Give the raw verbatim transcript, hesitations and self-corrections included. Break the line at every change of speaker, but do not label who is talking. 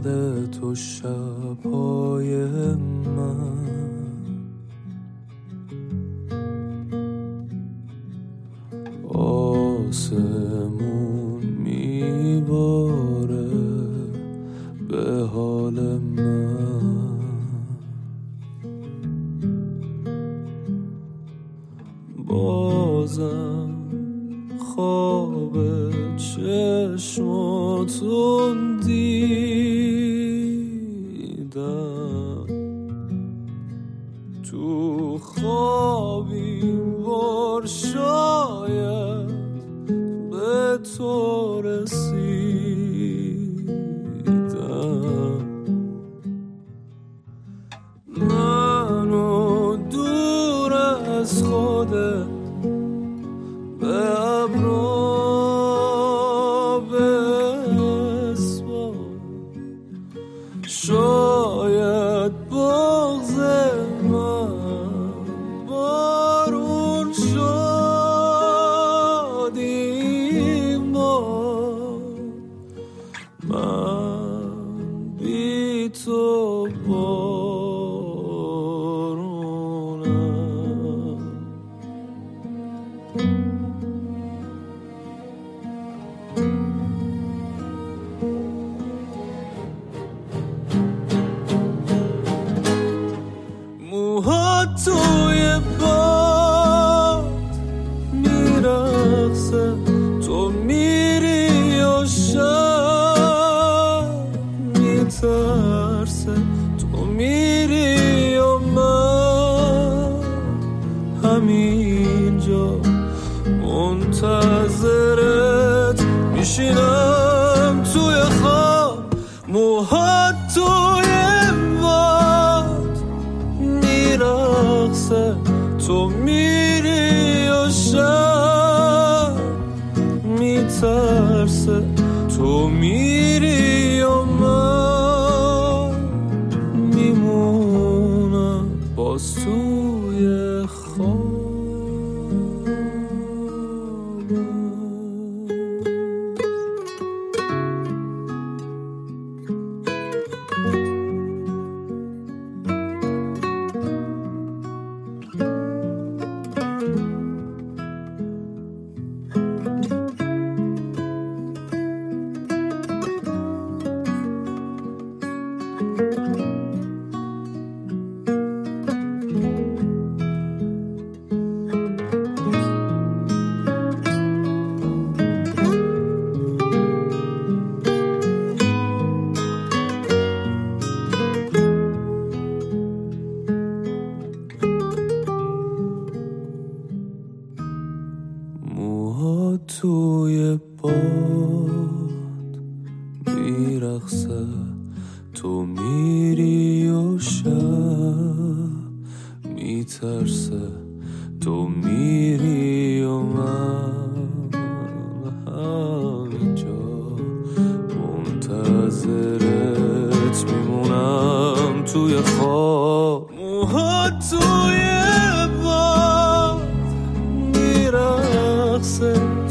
یاد تو شب‌های من آسمون میباره به حال من بازم خواب چشماتون دیدم تو خوابی بار شاید به تو رسیدم منو دور از خودت به ابرا بسپار شاید بغض من بارون شد این بار من بی تو بارونم موها توی باد میرقصه تو میری و شب میترسه تو میری و من همینجا منتظرت میشینم توی خواب موها توی باد میرقصه تو میری و شب میترسه تو میری و من میمونم باز توی خواب موها توی باد میرقصه تو میری و شب میترسه تو میری و من همینجا منتظرت میمونم توی خواب موها توی باد میرقصه